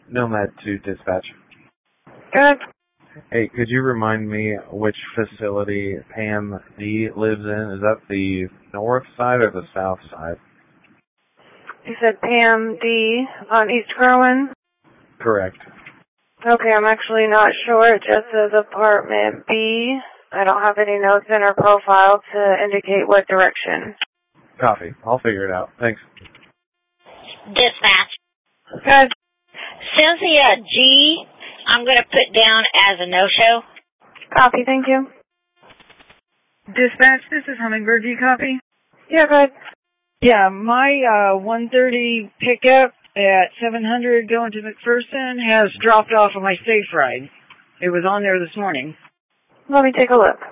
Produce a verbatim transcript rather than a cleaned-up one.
Nomad two dispatch. Good. Hey, could you remind me which facility Pam D lives in? Is that the north side or the south side? You said Pam D on East Kerwin? Correct. Okay, I'm actually not sure. It just says apartment B. I don't have any notes in her profile to indicate what direction. Copy. I'll figure it out. Thanks. Dispatch. Good. Cynthia G, I'm going to put down as a no-show. Copy, thank you. Dispatch, this is Hummingbird. Do you copy? Yeah, good. Yeah, my uh, one thirty pickup at seven hundred going to McPherson has dropped off on my safe ride. It was on there this morning. Let me take a look.